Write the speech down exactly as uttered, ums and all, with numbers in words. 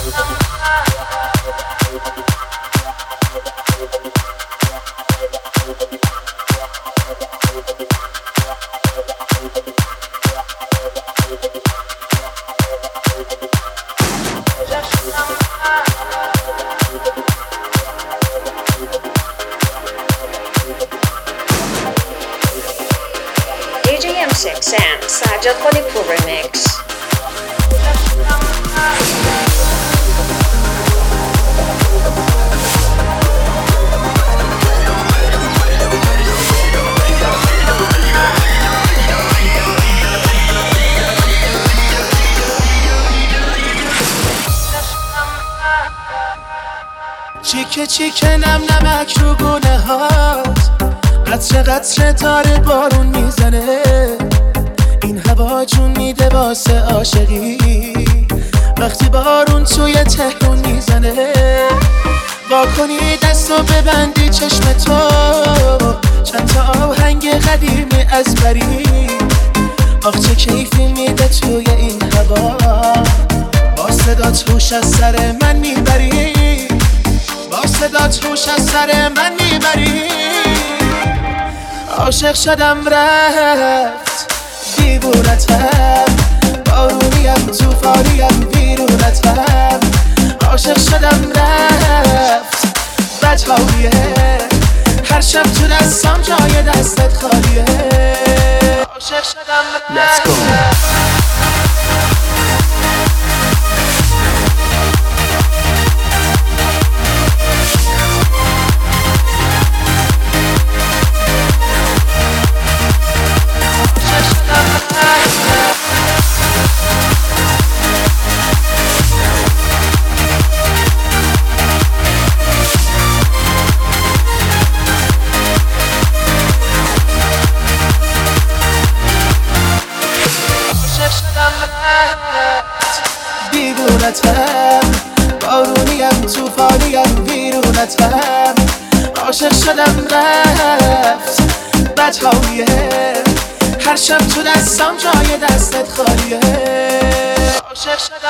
six and Sajjad Khalipur remix. چیکه چیکه نم نمک رو گونه هات، قطره قطره تار بارون میزنه، این هوا جون میده واسه عاشقی، وقتی بارون توی تهرون میزنه، وا کنی دستو ببندی چشم تو، چند تا آهنگ قدیمی از بری، آخ چه کیفی میده توی این هوا، با صدات هوش از سر من میبری، با صدات هوش از سر من میبری. عاشق شدم رفت دیوونتم، بارونیم توفانیم ویرونتم، عاشق شدم رفت بدحالیه، هر شب تو دستم جای دستت خالیه، عاشق شدم رفت. دیوونتم، بارونیم توفانیم ویرونتم، عاشق شدم رفت بدحالیه، هر شب تو دستم جای دستت خالیه، عاشق شدم.